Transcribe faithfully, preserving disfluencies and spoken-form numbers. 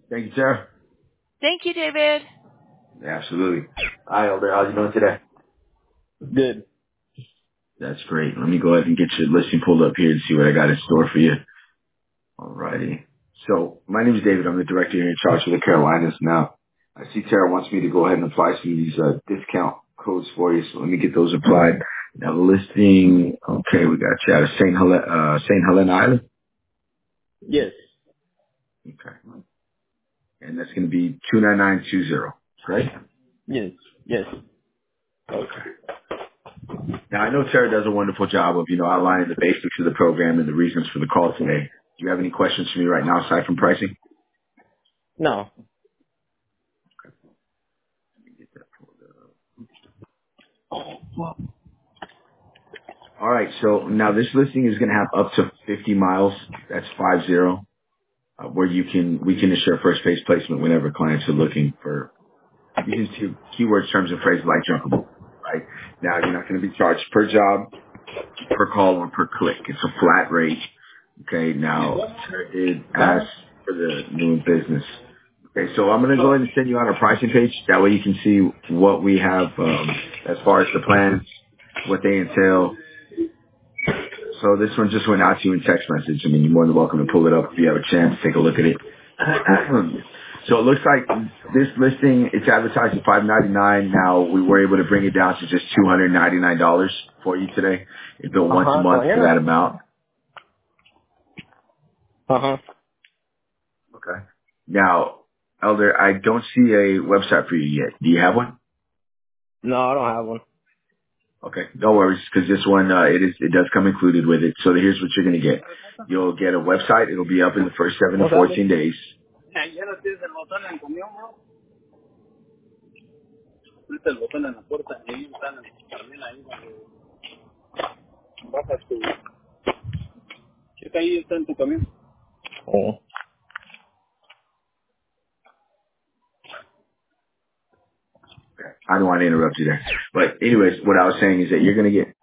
Thank you, Sarah. Thank you, David. Absolutely. Hi, Elder. How you doing today? Good. That's great. Let me go ahead and get your listing pulled up here and see what I got in store for you. Alrighty. So, my name is David. I'm the director here in charge of the Carolinas. Now, I see Tara wants me to go ahead and apply some of these uh, discount codes for you, so let me get those applied. Now, the listing, okay, we got you out of Saint Helena, uh, Saint Helena Island. Yes. Okay. And that's going to be two nine nine two zero, right? Yes. Yes. Okay. Now, I know Tara does a wonderful job of, you know, outlining the basics of the program and the reasons for the call today. Do you have any questions for me right now aside from pricing? No. All right. So now this listing is going to have up to fifty miles. That's five zero, uh, where you can, we can assure first phase placement whenever clients are looking for using two keywords, terms, and phrases like junkable, right? Now, you're not going to be charged per job, per call, or per click. It's a flat rate. Okay. Now, Tara did ask for the new business. Okay, so I'm going to go ahead and send you on our pricing page. That way you can see what we have um, as far as the plans, what they entail. So this one just went out to you in text message. I mean, you're more than welcome to pull it up if you have a chance. Take a look at it. So it looks like this listing, it's advertised at five ninety-nine. Now we were able to bring it down to just two hundred ninety-nine dollars for you today. It's billed once a Ajá, month for that todavía amount. no. Ajá. Okay. Now, Elder, I don't see a website for you yet. Do you have one? No, I don't have one. Okay, no worries, because this one, uh, it is, it does come included with it. So here's what you're going to get. You'll get a website. It'll be up in the first seven to What's that? fourteen days. Ya no tienes el botón en el camión, ¿no? Aprieta el botón en la puerta. Ahí están, también ahí donde bajas tu... Checa ahí, está en tu camión. Oh. I don't want to interrupt you there. But anyways, what I was saying is that you're going to get